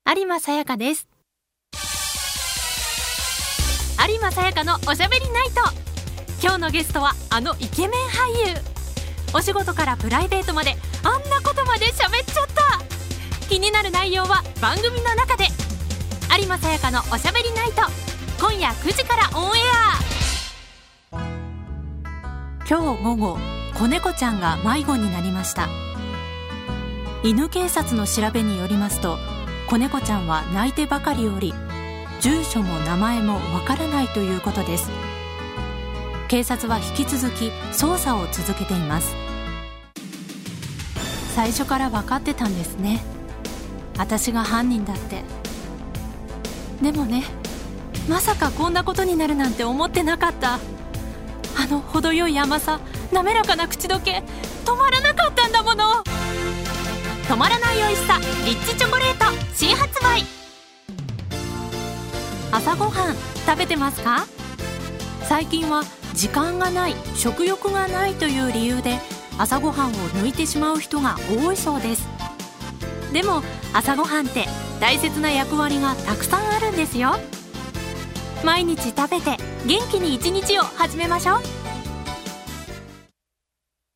有馬さやかです。有馬さやかのおしゃべりナイト。今日のゲストはあのイケメン俳優。お仕事からプライベートまであんなことまで喋っちゃった。気になる内容は番組の中で。有馬さやかのおしゃべりナイト、今夜9時からオンエア。今日午後、子猫ちゃんが迷子になりました。犬警察の調べによりますと、子猫ちゃんは泣いてばかりおり、住所も名前もわからないということです。警察は引き続き捜査を続けています。最初から分かってたんですね、私が犯人だって。でもね、まさかこんなことになるなんて思ってなかった。あの程よい甘さ、滑らかな口どけ、止まらなかったんだもの。止まらないおいしさ、リッチチョコレート新発売。朝ごはん食べてますか？最近は時間がない、食欲がないという理由で朝ごはんを抜いてしまう人が多いそうです。でも朝ごはんって大切な役割がたくさんあるんですよ。毎日食べて元気に一日を始めましょう。